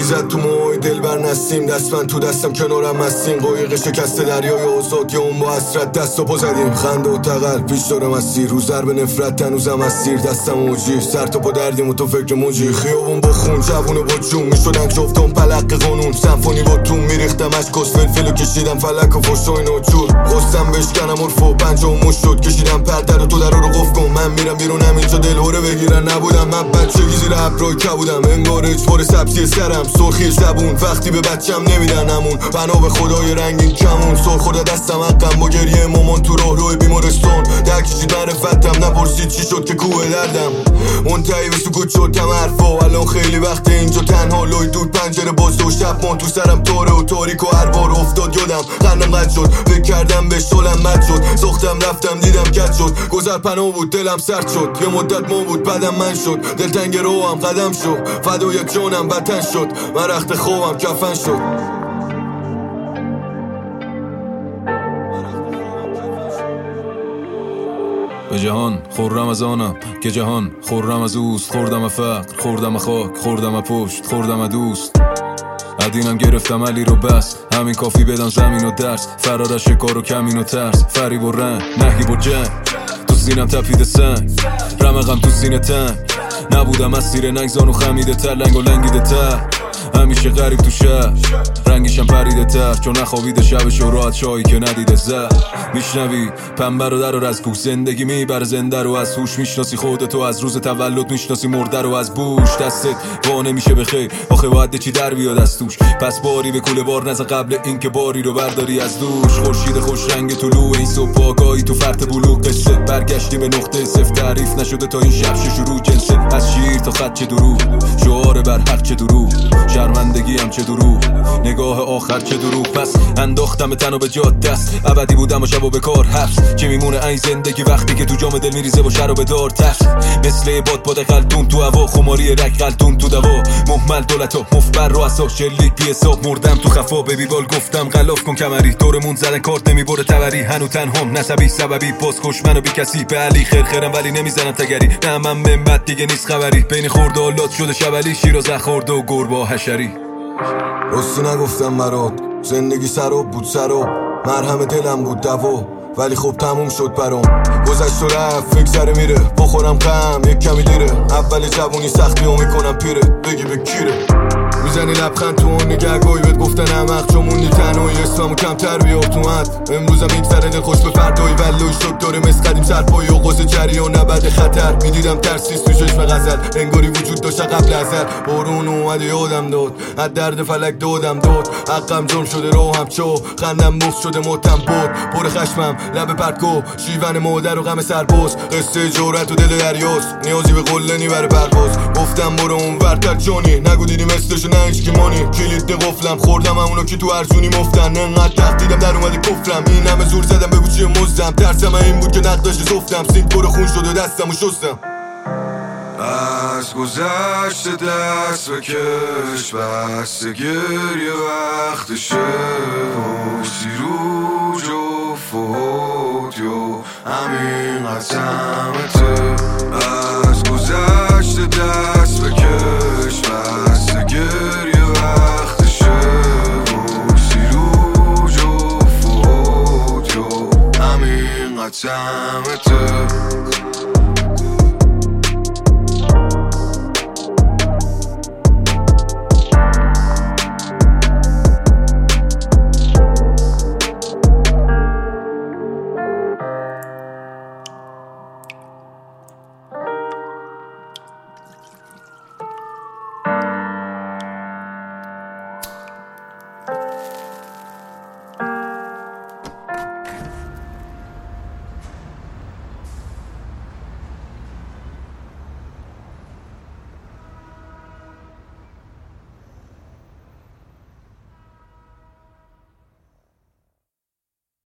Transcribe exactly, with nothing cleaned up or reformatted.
میزد تو موهای دل بر نسیم، دست من تو دستم کنارم هستیم، قایق شکست دریای آزاد که اون با حسرت دست و پا زدیم، خنده و تقل پیش داره مسیر، رو ضرب نفرت هنوزم اسیر، دستم موجی سر تا پا دردیم و تو فکر موجی، خیابون با خون جوونه با جون میشدن جفتم پلق قانون، سمفونی با تون میریختم اشکاس فلفل و کشیدم فلک و فش و اینو جور، قصدم بشکنم عرف و پنجه و مش شد، کشیدم پرده رو تو در رو قفل کن، من میرم بیرونم اینجا دل هوره بگیرن نبودم، من بچگی زیر ابرای کبودم، انگار اجبار سبزی سرم سرخی زبون، وقتی به بچم نمیدن همون، بنا به خدای رنگین کمون، سر خورده دستم حقم با گریه مامان تو راه روی بیمارستان، در کشید معرفتم نپرسید چی شد که کوه دردم، منتهی به سکوت شد کم حرفا، الان خیلی وقت اینجا تنها، لای دود پنجره بازده و شب مان تو سرم تاره و تاریک و هر بار افتاد یادم قندم قد شد، فکر کردم به شلم مد شد، ساختم رفتم دیدم کج شد، گذر پناه بود دلم سرد شد، یه مدت ما بود بعدم من شد، دلتنگ روام قدم شد، فدای جانم وطن شد، من رخت خوابم کفن شد. به جهان خورم از آنم که جهان خورم از اوست، خوردم فقر خوردم خاک خوردم پشت خوردم دوست، ادینم گرفتم علی رو بس، همین کافی بدم زمین و درس، فرار از شکار و کمین و ترس، فریب و رنگ نهیب و جنگ، تو سینم تپیده سنگ، رمقم تو سینه تنگ، نبودم از سیر نگزان و خمیده تر، لنگ و لنگیده تر، همیشه غریب تو شهر، رنگیشم پریده تر، چون نخوابیده شبش و راحت شایی که ندیده زر، میشنوی پنبه رو در و از کوش، زندگی میبر زنده رو از هوش، میشناسی خودتو از روز تولد، میشناسی مرده رو از بوش، دستت وا نمیشه به خیر، آخه باید چی در بیاد از توش، پس باری به کوله بار نزن قبل اینکه باری رو برداری از دوش، خورشید خوش رنگ طلوع این صبح آگاهی تو فرط بلوغ، قصه برگشتی به نقطه صفر، تعریف نشده تا این شب شروع، جنسه از شیر تا خط چه دروغ، شعار بر حق چه دروغ، شرمندگی هم چه دروغ، نگاه آخر چه دروغ، پس انداختم تنو به جاد دست، ابدی بودم و شب و بکار حبس، چه میمونه این زندگی وقتی که تو جام دل میریزه با شر و بدار ترس، مثل باد باد قلتون تو هوا، خماری رک قلتون تو دوا، محمل دولتا مفبر رو اسا، شلیک بی حساب مردم تو خفا، ببی بال گفتم غلاف کن کمری، دورمون زدن کارت نمیبره تبری، هنو تنهام نسبی سببی، باز کش منو بی کسی به علی خرخرم ولی نمیزنن تگری، نه من ممت دیگه نیست خبری، بین خورد و لات شده شبلی، شیراز خورد و گربا حشری، راستی نگفتم برات زندگی سراب بود، سراب مرهم دلم بود دوا، ولی خب تموم شد برام، گذشت و رفت فکر سره میره، بخورم غم یک کمی دیره، اول جوونی سختی و میکنم پیره، بگی به کیره، میزنی لبخند تو اون نگهگاهی، بهت گفتن احمق چون موندی تنهایی، اسممو کمتر بیار تو مد، امروزم یک سر دل خوش به فردایی، ولوی شد داره مثل قدیم سرپایی و قوز جریان نبرد خطر، میدیدم ترسیست تو چشم غزل، انگاری وجود داشت قبل ازل، بارون اومد یادم داد، از درد فلک دادم داد، حقم جرم شده راهم چو، خندم مفت شده متم برد، پر خشمم لب پرتگو، شیون مادر و غم سرباز، قصه جرأت و دل دریاست، نیازی به قله نی برای پرواز، گفتم برو اون ورتر جانی، نگو دیدی مثلشو نه هیچ کی مانی، کلید قفلم خوردم همونو که تو ارزونی مفتن، انقدر تهدیدم در اومده کفرم، این همه زور زدم بگو چیه مزدم، ترسم این بود که نقداش زفتم، سینگ پر خون شد و دستمو شستم، از گذشته دست بکش، بس گریه وقتشه، پشتی رو جو فوت یا همین قسمته، از گذشته دست بکش، بس گریه وقتشه، پشتی رو جو فوت یا همین قسمته.